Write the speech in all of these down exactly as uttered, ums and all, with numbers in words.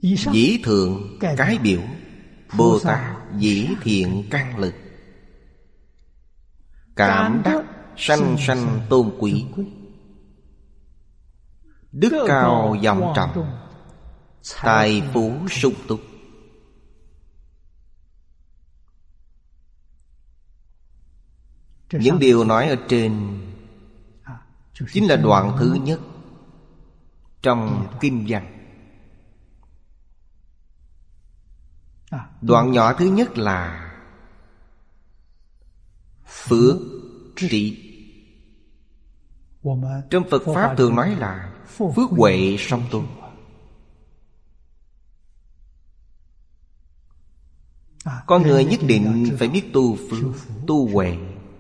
Dĩ thượng cái biểu, Bồ Tát dĩ thiện căn lực. Cảm đắc sanh sanh tôn quý. Đức cao vọng trọng, tài phú sung túc. Những điều nói ở trên chính là đoạn thứ nhất trong kinh văn. Đoạn nhỏ thứ nhất là phước trị. Trong Phật Pháp thường nói là phước huệ song tu. Con người nhất định phải biết tu phước, tu huệ.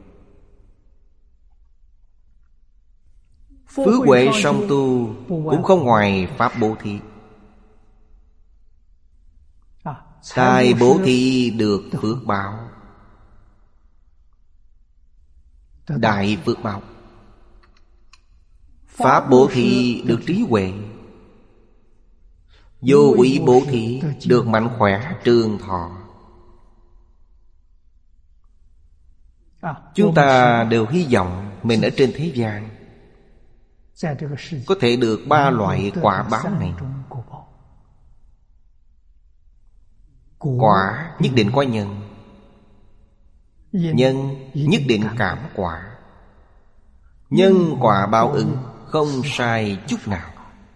Phước huệ song tu cũng không ngoài pháp bố thí. Tài bố thí được phước báo, đại phước báo. Pháp bố thí được trí huệ. Vô úy bố thí được mạnh khỏe trường thọ. Chúng ta đều hy vọng mình ở trên thế gian có thể được ba loại quả báo này. Quả nhất định có nhân. Nhân nhất định cảm quả. Nhân quả báo ứng không sai chút nào.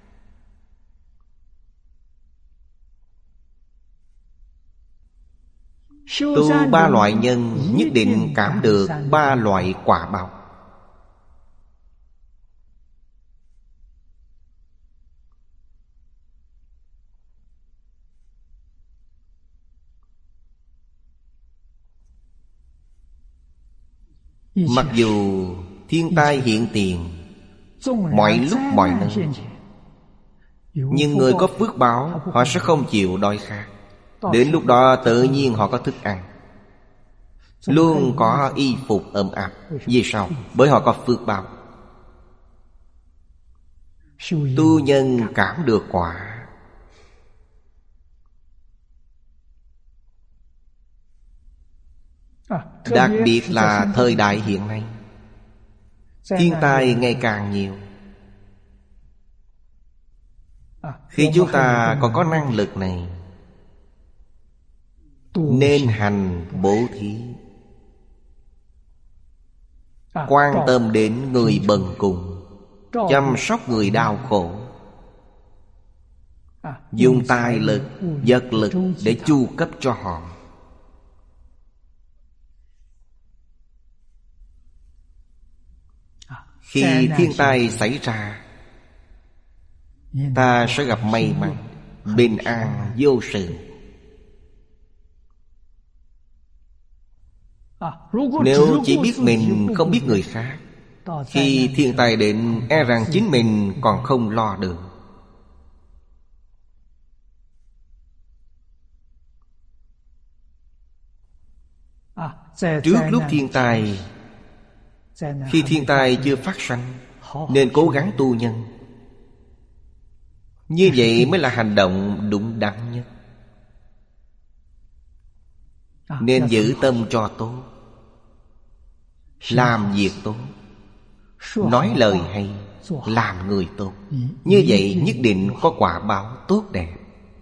Tu ba loại nhân nhất định cảm được ba loại quả báo. Mặc dù thiên tai hiện tiền mọi lúc mọi nơi, nhưng người có phước báo họ sẽ không chịu đói khát. Đến lúc đó tự nhiên họ có thức ăn, luôn có y phục ấm áp. Vì sao? Bởi họ có phước báo. Tu nhân cảm được quả. Đặc biệt là thời đại hiện nay, thiên tai ngày càng nhiều. Khi chúng ta còn có năng lực này, nên hành bố thí, quan tâm đến người bần cùng, chăm sóc người đau khổ, dùng tài lực, vật lực để chu cấp cho họ. Khi thiên tai xảy ra, ta sẽ gặp may mắn, bình an vô sự. Nếu chỉ biết mình không biết người khác, khi thiên tai đến e rằng chính mình còn không lo được. Trước lúc thiên tai, khi thiên tai chưa phát sanh, nên cố gắng tu nhân. Như vậy mới là hành động đúng đắn nhất. Nên giữ tâm cho tốt, làm việc tốt, nói lời hay, làm người tốt. Như vậy nhất định có quả báo tốt đẹp.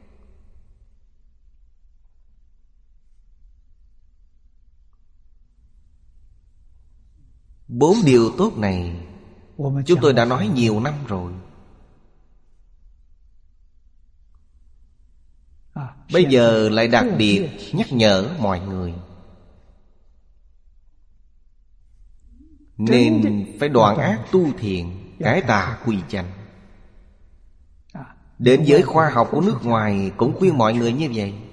Bốn điều tốt này chúng tôi đã nói nhiều năm rồi. Bây giờ lại đặc biệt nhắc nhở mọi người, nên phải đoạn ác tu thiện, cải tà quy chánh. Đến giới khoa học của nước ngoài cũng khuyên mọi người như vậy.